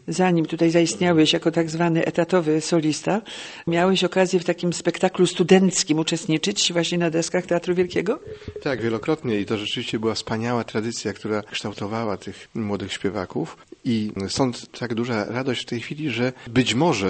zanim tutaj zaistniałeś jako tak zwany etatowy solista, miałeś okazję w takim spektaklu studenckim uczestniczyć właśnie na deskach Teatru Wielkiego? Tak, wielokrotnie i to rzeczywiście była wspaniała tradycja, która kształtowała tych młodych śpiewaków i stąd tak duża radość w tej chwili, że być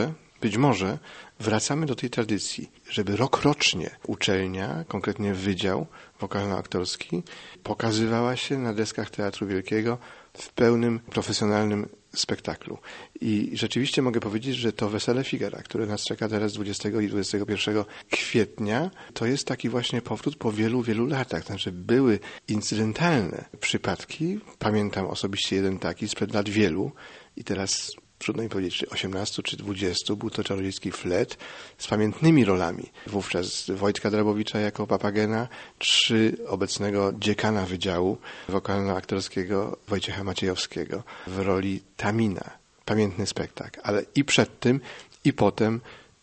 może wracamy do tej tradycji, żeby rokrocznie uczelnia, konkretnie Wydział Wokalno-Aktorski, pokazywała się na deskach Teatru Wielkiego w pełnym profesjonalnym spektaklu. I rzeczywiście mogę powiedzieć, że to Wesele Figara, które nas czeka teraz 20 i 21 kwietnia, to jest taki właśnie powrót po wielu, wielu latach. Znaczy były incydentalne przypadki, pamiętam osobiście jeden taki sprzed lat wielu i teraz trudno mi powiedzieć, czy 18, czy 20, był to Czarodziejski Flet z pamiętnymi rolami. Wówczas Wojtka Drabowicza jako Papagena, czy obecnego dziekana Wydziału Wokalno-Aktorskiego Wojciecha Maciejowskiego w roli Tamina. Pamiętny spektakl, ale i przed tym, i potem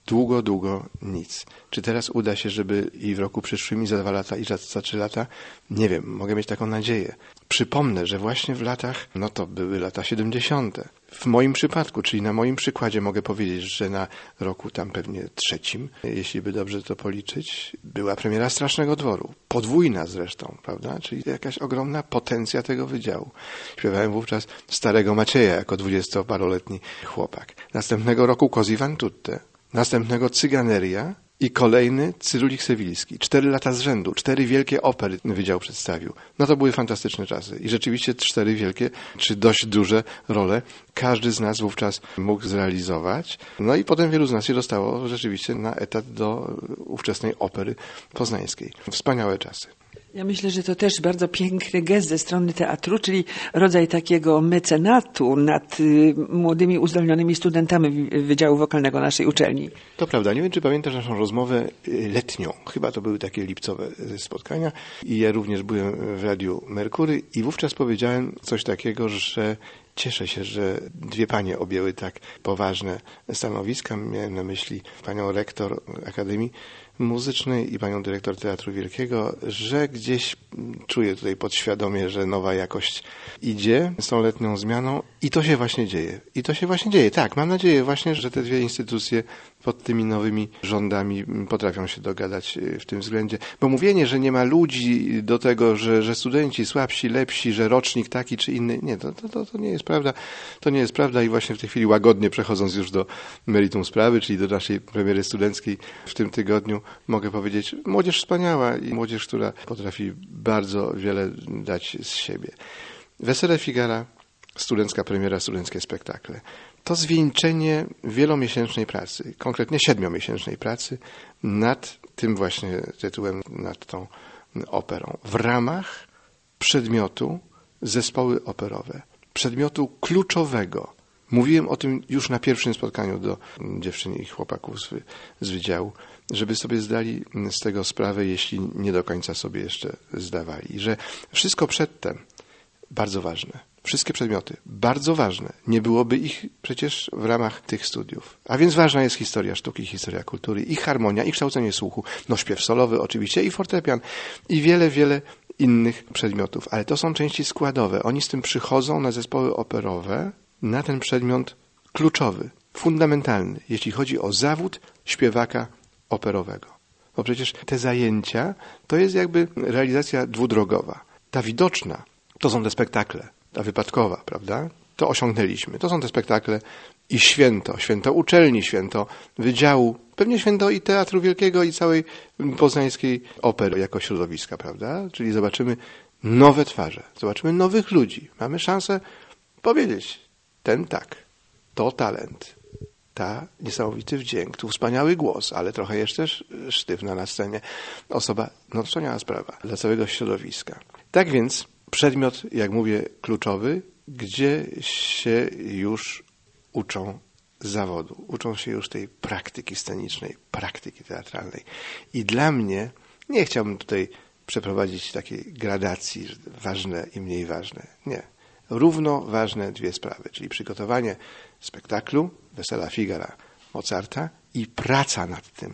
długo nic. Czy teraz uda się, żeby i w roku przyszłym, i za 2 lata, i za 3 lata? Nie wiem, mogę mieć taką nadzieję. Przypomnę, że właśnie w latach, to były lata 70. W moim przypadku, czyli na moim przykładzie mogę powiedzieć, że na roku tam pewnie 3, jeśli by dobrze to policzyć, była premiera Strasznego Dworu. Podwójna zresztą, prawda? Czyli jakaś ogromna potencja tego wydziału. Śpiewałem wówczas Starego Macieja jako 20-paroletni chłopak. Następnego roku Così fan tutte. Następnego Cyganeria i kolejny Cyrulik Sewilski. 4 lata z rzędu, 4 wielkie opery wydział przedstawił. To były fantastyczne czasy. I rzeczywiście 4 wielkie, czy dość duże role każdy z nas wówczas mógł zrealizować. I potem wielu z nas się dostało rzeczywiście na etat do ówczesnej opery poznańskiej. Wspaniałe czasy. Ja myślę, że to też bardzo piękny gest ze strony teatru, czyli rodzaj takiego mecenatu nad młodymi, uzdolnionymi studentami Wydziału Wokalnego naszej uczelni. To prawda. Nie wiem, czy pamiętasz naszą rozmowę letnią. Chyba to były takie lipcowe spotkania i ja również byłem w Radiu Merkury i wówczas powiedziałem coś takiego, że cieszę się, że 2 panie objęły tak poważne stanowiska. Miałem na myśli panią rektor Akademii Muzycznej i panią dyrektor Teatru Wielkiego, że gdzieś czuję tutaj podświadomie, że nowa jakość idzie z tą letnią zmianą i to się właśnie dzieje. Tak, mam nadzieję właśnie, że te 2 instytucje pod tymi nowymi rządami potrafią się dogadać w tym względzie. Bo mówienie, że nie ma ludzi do tego, że studenci słabsi, lepsi, że rocznik taki czy inny, nie, to nie jest prawda. To nie jest prawda i właśnie w tej chwili łagodnie przechodząc już do meritum sprawy, czyli do naszej premiery studenckiej w tym tygodniu, mogę powiedzieć, młodzież wspaniała i młodzież, która potrafi bardzo wiele dać z siebie. Wesele Figara, studencka premiera, studenckie spektakle. To zwieńczenie wielomiesięcznej pracy, konkretnie 7-miesięcznej pracy nad tym właśnie tytułem, nad tą operą. W ramach przedmiotu zespoły operowe, przedmiotu kluczowego. Mówiłem o tym już na pierwszym spotkaniu do dziewczyn i chłopaków z wydziału, żeby sobie zdali z tego sprawę, jeśli nie do końca sobie jeszcze zdawali. Że wszystko przedtem bardzo ważne. Wszystkie przedmioty bardzo ważne. Nie byłoby ich przecież w ramach tych studiów. A więc ważna jest historia sztuki, historia kultury, i harmonia, i kształcenie słuchu. Śpiew solowy oczywiście, i fortepian, i wiele innych przedmiotów. Ale to są części składowe. Oni z tym przychodzą na zespoły operowe, na ten przedmiot kluczowy, fundamentalny, jeśli chodzi o zawód śpiewaka operowego. Bo przecież te zajęcia to jest jakby realizacja dwudrogowa. Ta widoczna to są te spektakle, ta wypadkowa, prawda? To osiągnęliśmy. To są te spektakle i święto uczelni, święto wydziału, pewnie święto i Teatru Wielkiego, i całej poznańskiej opery jako środowiska, prawda? Czyli zobaczymy nowe twarze, zobaczymy nowych ludzi. Mamy szansę powiedzieć, ten tak, to talent, ta niesamowity wdzięk, tu wspaniały głos, ale trochę jeszcze sztywna na scenie osoba, wspaniała sprawa dla całego środowiska. Tak więc przedmiot, jak mówię, kluczowy, gdzie się już uczą zawodu, uczą się już tej praktyki scenicznej, praktyki teatralnej. I dla mnie, nie chciałbym tutaj przeprowadzić takiej gradacji, ważne i mniej ważne. Nie. Równo ważne 2 sprawy, czyli przygotowanie spektaklu Wesela Figara Mozarta i praca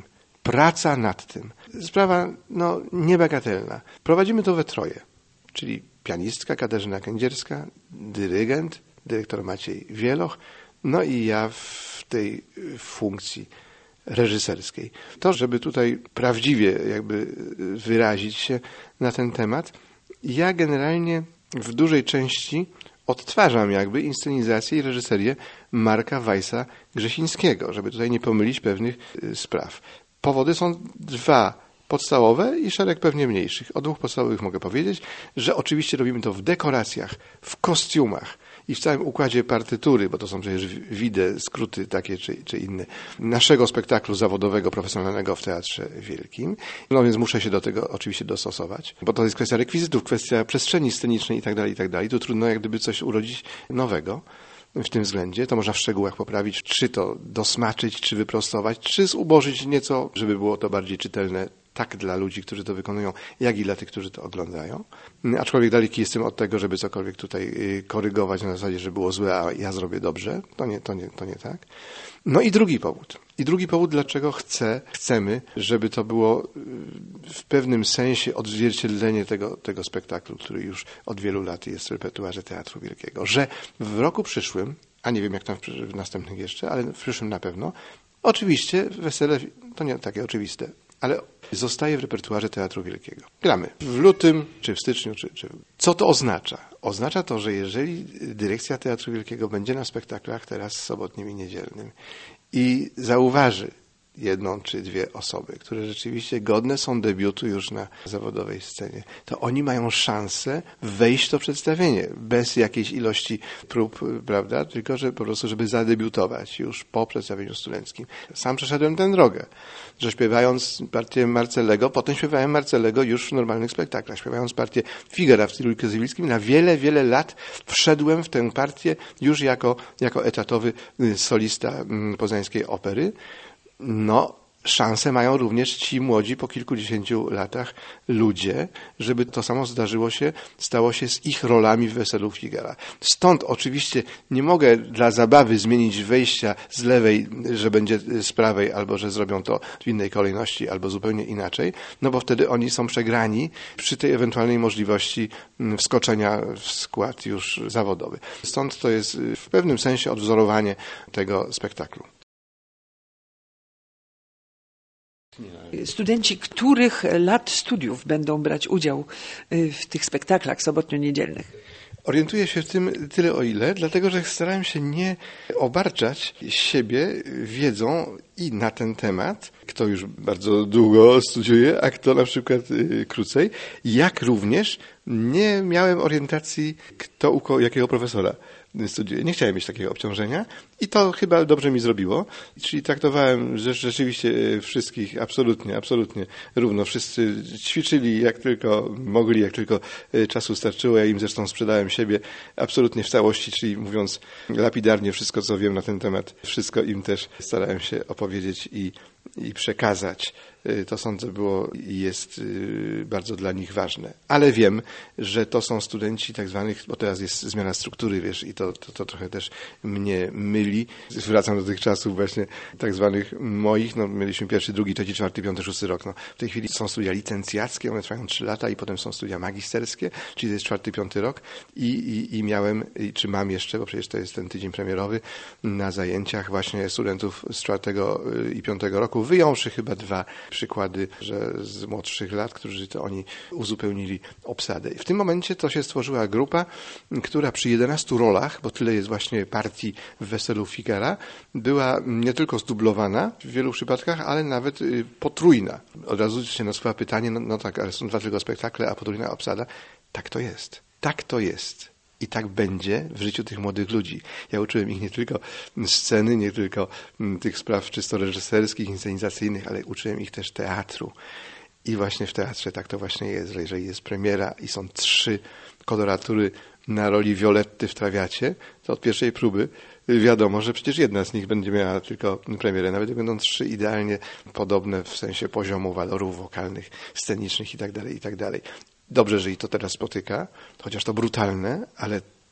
nad tym. Sprawa niebagatelna. Prowadzimy to we 3, czyli pianistka Katarzyna Kędzierska, dyrygent, dyrektor Maciej Wieloch, no i ja w tej funkcji reżyserskiej. To, żeby tutaj prawdziwie jakby wyrazić się na ten temat, ja generalnie w dużej części odtwarzam jakby inscenizację i reżyserię Marka Weissa-Grzesińskiego, żeby tutaj nie pomylić pewnych spraw. Powody są dwa podstawowe i szereg pewnie mniejszych. O dwóch podstawowych mogę powiedzieć, że oczywiście robimy to w dekoracjach, w kostiumach i w całym układzie partytury, bo to są przecież wide, skróty takie czy inne, naszego spektaklu zawodowego, profesjonalnego w Teatrze Wielkim. No więc muszę się do tego oczywiście dostosować, bo to jest kwestia rekwizytów, kwestia przestrzeni scenicznej i tak dalej. Tu trudno jak gdyby coś urodzić nowego w tym względzie. To można w szczegółach poprawić, czy to dosmaczyć, czy wyprostować, czy zubożyć nieco, żeby było to bardziej czytelne tak dla ludzi, którzy to wykonują, jak i dla tych, którzy to oglądają. Aczkolwiek daleki jestem od tego, żeby cokolwiek tutaj korygować na zasadzie, że było złe, a ja zrobię dobrze. To nie tak. No i drugi powód. Dlaczego chcemy, żeby to było w pewnym sensie odzwierciedlenie tego spektaklu, który już od wielu lat jest w repertuarze Teatru Wielkiego. Że w roku przyszłym, a nie wiem jak tam w następnych jeszcze, ale w przyszłym na pewno, oczywiście wesele, to nie takie oczywiste, ale zostaje w repertuarze Teatru Wielkiego. Gramy w lutym, czy w styczniu, czy... Co to oznacza? Oznacza to, że jeżeli dyrekcja Teatru Wielkiego będzie na spektaklach teraz sobotnim i niedzielnym i zauważy jedną czy dwie osoby, które rzeczywiście godne są debiutu już na zawodowej scenie, to oni mają szansę wejść w to przedstawienie bez jakiejś ilości prób, prawda? Tylko, że po prostu, żeby zadebiutować już po przedstawieniu studenckim. Sam przeszedłem tę drogę, że śpiewając partię Marcellego, potem śpiewałem Marcellego już w normalnych spektaklach. Śpiewając partię Figara w stylu Koziewickim, na wiele, wiele lat wszedłem w tę partię już jako etatowy solista poznańskiej opery. No, szanse mają również ci młodzi po kilkudziesięciu latach ludzie, żeby to samo stało się z ich rolami w Weselu Figara. Stąd oczywiście nie mogę dla zabawy zmienić wejścia z lewej, że będzie z prawej, albo że zrobią to w innej kolejności, albo zupełnie inaczej, no bo wtedy oni są przegrani przy tej ewentualnej możliwości wskoczenia w skład już zawodowy. Stąd to jest w pewnym sensie odwzorowanie tego spektaklu. Studenci których lat studiów będą brać udział w tych spektaklach sobotnio-niedzielnych? Orientuję się w tym tyle o ile, dlatego że starałem się nie obarczać siebie wiedzą i na ten temat, kto już bardzo długo studiuje, a kto na przykład krócej, jak również nie miałem orientacji, kto u jakiego profesora studiuje. Nie chciałem mieć takiego obciążenia i to chyba dobrze mi zrobiło. Czyli traktowałem rzeczywiście wszystkich absolutnie równo. Wszyscy ćwiczyli jak tylko mogli, jak tylko czasu starczyło. Ja im zresztą sprzedałem siebie absolutnie w całości, czyli mówiąc lapidarnie wszystko, co wiem na ten temat, wszystko im też starałem się opowiedzieć i przekazać. To sądzę było i jest bardzo dla nich ważne. Ale wiem, że to są studenci tak zwanych, bo teraz jest zmiana struktury, wiesz, i to trochę też mnie myli. Wracam do tych czasów właśnie tak zwanych moich, no mieliśmy pierwszy, drugi, trzeci, czwarty, piąty, szósty rok. No, w tej chwili są studia licencjackie, one trwają 3 lata i potem są studia magisterskie, czyli to jest czwarty, piąty rok i miałem, czy mam jeszcze, bo przecież to jest ten tydzień premierowy, na zajęciach właśnie studentów z 4. i 5. roku, wyjąwszy chyba 2 przykłady, że z młodszych lat, którzy to oni uzupełnili obsadę. W tym momencie to się stworzyła grupa, która przy 11 rolach, bo tyle jest właśnie partii w Weselu Figara, była nie tylko zdublowana w wielu przypadkach, ale nawet potrójna. Od razu się nasuwa pytanie, no tak, ale są 2 tylko spektakle, a potrójna obsada. Tak to jest. Tak to jest. I tak będzie w życiu tych młodych ludzi. Ja uczyłem ich nie tylko sceny, nie tylko tych spraw czysto reżyserskich, inscenizacyjnych, ale uczyłem ich też teatru. I właśnie w teatrze tak to właśnie jest, że jeżeli jest premiera i są 3 koloratury na roli Violetty w Trawiacie, to od pierwszej próby wiadomo, że przecież jedna z nich będzie miała tylko premierę. Nawet będą 3 idealnie podobne w sensie poziomu walorów wokalnych, scenicznych i tak dalej. Dobrze, że i to teraz spotyka, chociaż to brutalne, ale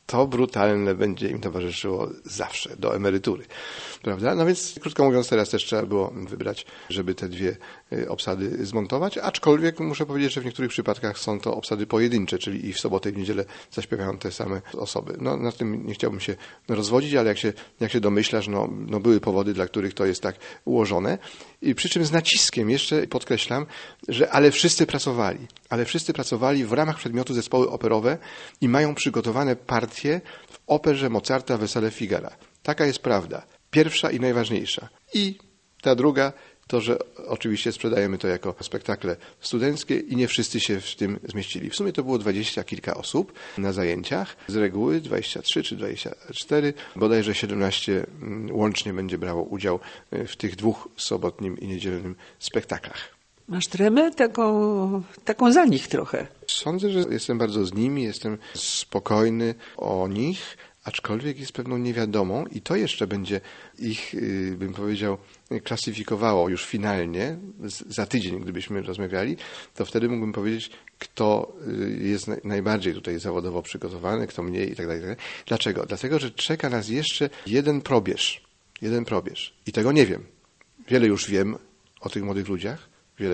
to brutalne będzie im towarzyszyło zawsze, do emerytury. Prawda? No więc, krótko mówiąc, teraz też trzeba było wybrać, żeby te dwie obsady zmontować, aczkolwiek muszę powiedzieć, że w niektórych przypadkach są to obsady pojedyncze, czyli i w sobotę i w niedzielę zaśpiewają te same osoby. No, na tym nie chciałbym się rozwodzić, ale jak się domyślasz, no były powody, dla których to jest tak ułożone. I przy czym z naciskiem jeszcze podkreślam, że ale wszyscy pracowali w ramach przedmiotu zespoły operowe i mają przygotowane partie w operze Mozarta Wesele Figara. Taka jest prawda. Pierwsza i najważniejsza. I ta druga to, że oczywiście sprzedajemy to jako spektakle studenckie i nie wszyscy się w tym zmieścili. W sumie to było 20 kilka osób na zajęciach, z reguły 23 czy 24, bodajże 17 łącznie będzie brało udział w tych dwóch sobotnim i niedzielnym spektaklach. Masz tremę taką za nich trochę. Sądzę, że jestem bardzo z nimi, jestem spokojny o nich, aczkolwiek jest pewną niewiadomą i to jeszcze będzie ich, bym powiedział, klasyfikowało już finalnie, za tydzień gdybyśmy rozmawiali, to wtedy mógłbym powiedzieć, kto jest najbardziej tutaj zawodowo przygotowany, kto mniej i tak dalej. Dlaczego? Dlatego, że czeka nas jeszcze jeden probierz. I tego nie wiem. Wiele już wiem o tych młodych ludziach,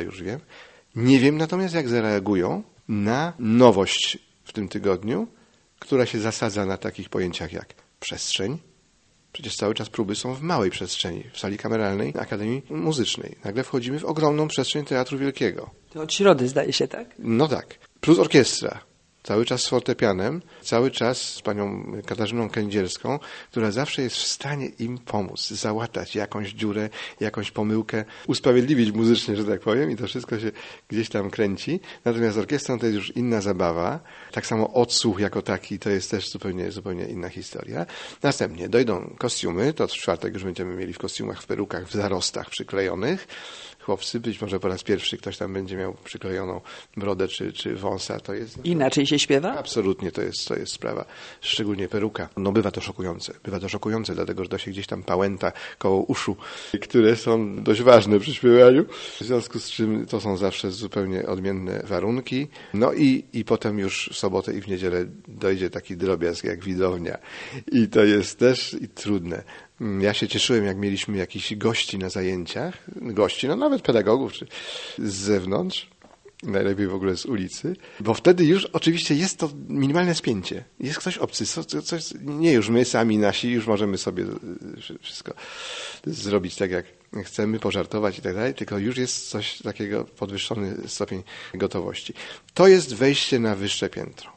Nie wiem natomiast, jak zareagują na nowość w tym tygodniu, która się zasadza na takich pojęciach jak przestrzeń. Przecież cały czas próby są w małej przestrzeni, w sali kameralnej Akademii Muzycznej. Nagle wchodzimy w ogromną przestrzeń Teatru Wielkiego. To od środy zdaje się, tak? No tak. Plus orkiestra. Cały czas z fortepianem, cały czas z panią Katarzyną Kędzierską, która zawsze jest w stanie im pomóc, załatać jakąś dziurę, jakąś pomyłkę, usprawiedliwić muzycznie, że tak powiem, i to wszystko się gdzieś tam kręci. Natomiast z orkiestrą to jest już inna zabawa. Tak samo odsłuch jako taki to jest też zupełnie inna historia. Następnie dojdą kostiumy, to w czwartek już będziemy mieli w kostiumach, w perukach, w zarostach przyklejonych. Chłopcy, być może po raz pierwszy ktoś tam będzie miał przyklejoną brodę czy wąsa. To jest inaczej się śpiewa? Absolutnie, to jest sprawa. Szczególnie peruka. No bywa to szokujące, dlatego że to się gdzieś tam pałęta koło uszu, które są dość ważne przy śpiewaniu. W związku z czym to są zawsze zupełnie odmienne warunki. No i potem już w sobotę i w niedzielę dojdzie taki drobiazg jak widownia. I to jest też trudne. Ja się cieszyłem, jak mieliśmy jakichś gości na zajęciach, no nawet pedagogów, czy z zewnątrz, najlepiej w ogóle z ulicy, bo wtedy już oczywiście jest to minimalne spięcie. Jest ktoś obcy, nie już my sami nasi, już możemy sobie wszystko zrobić tak, jak chcemy, pożartować i tak dalej, tylko już jest coś takiego, podwyższony stopień gotowości. To jest wejście na wyższe piętro.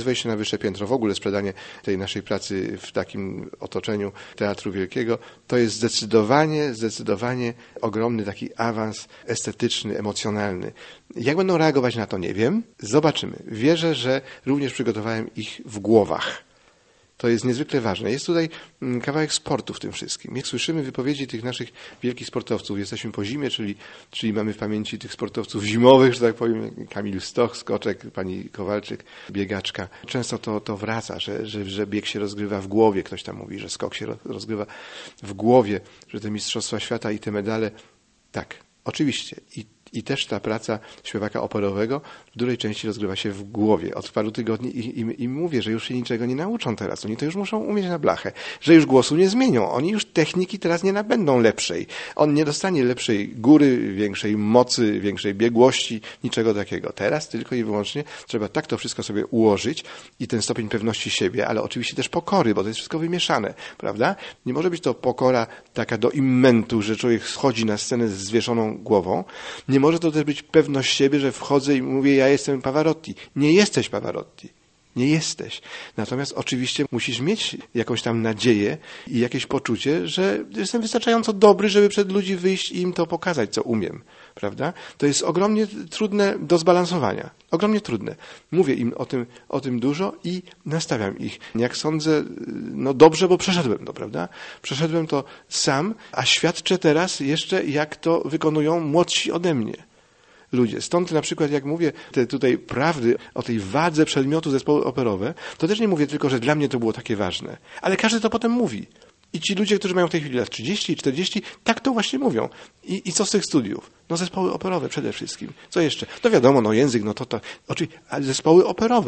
W ogóle sprzedanie tej naszej pracy w takim otoczeniu Teatru Wielkiego, to jest zdecydowanie ogromny taki awans estetyczny, emocjonalny. Jak będą reagować na to, nie wiem. Zobaczymy. Wierzę, że również przygotowałem ich w głowach. To jest niezwykle ważne. Jest tutaj kawałek sportu w tym wszystkim. Jak słyszymy wypowiedzi tych naszych wielkich sportowców, jesteśmy po zimie, czyli mamy w pamięci tych sportowców zimowych, że tak powiem, Kamil Stoch, skoczek, pani Kowalczyk, biegaczka. Często to wraca, że bieg się rozgrywa w głowie. Ktoś tam mówi, że skok się rozgrywa w głowie, że te mistrzostwa świata i te medale. Tak, oczywiście. I też ta praca śpiewaka operowego w dużej części rozgrywa się w głowie. Od paru tygodni i mówię, że już się niczego nie nauczą teraz. Oni to już muszą umieć na blachę. Że już głosu nie zmienią. Oni już techniki teraz nie nabędą lepszej. On nie dostanie lepszej góry, większej mocy, większej biegłości, niczego takiego. Teraz tylko i wyłącznie trzeba tak to wszystko sobie ułożyć i ten stopień pewności siebie, ale oczywiście też pokory, bo to jest wszystko wymieszane, prawda? Nie może być to pokora taka do immentu, że człowiek schodzi na scenę z zwieszoną głową. Nie może to też być pewność siebie, że wchodzę i mówię, ja jestem Pavarotti. Nie jesteś Pavarotti. Nie jesteś. Natomiast oczywiście musisz mieć jakąś tam nadzieję i jakieś poczucie, że jestem wystarczająco dobry, żeby przed ludzi wyjść i im to pokazać, co umiem. Prawda? To jest ogromnie trudne do zbalansowania. Ogromnie trudne. Mówię im o tym dużo i nastawiam ich. Jak sądzę, no dobrze, bo przeszedłem to, prawda? Przeszedłem to sam, a świadczę teraz jeszcze, jak to wykonują młodsi ode mnie ludzie. Stąd na przykład, jak mówię te tutaj prawdy o tej wadze przedmiotu zespoły operowe, to też nie mówię tylko, że dla mnie to było takie ważne, ale każdy to potem mówi. I ci ludzie, którzy mają w tej chwili lat 30 i 40, tak to właśnie mówią. I co z tych studiów? No zespoły operowe przede wszystkim. Co jeszcze? No wiadomo, no język, no to oczywiście, ale zespoły operowe.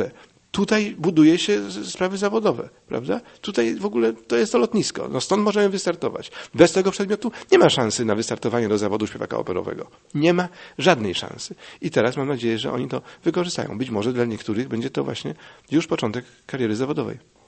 Tutaj buduje się sprawy zawodowe, prawda? Tutaj w ogóle to jest to lotnisko. No stąd możemy wystartować. Bez tego przedmiotu nie ma szansy na wystartowanie do zawodu śpiewaka operowego. Nie ma żadnej szansy. I teraz mam nadzieję, że oni to wykorzystają. Być może dla niektórych będzie to właśnie już początek kariery zawodowej.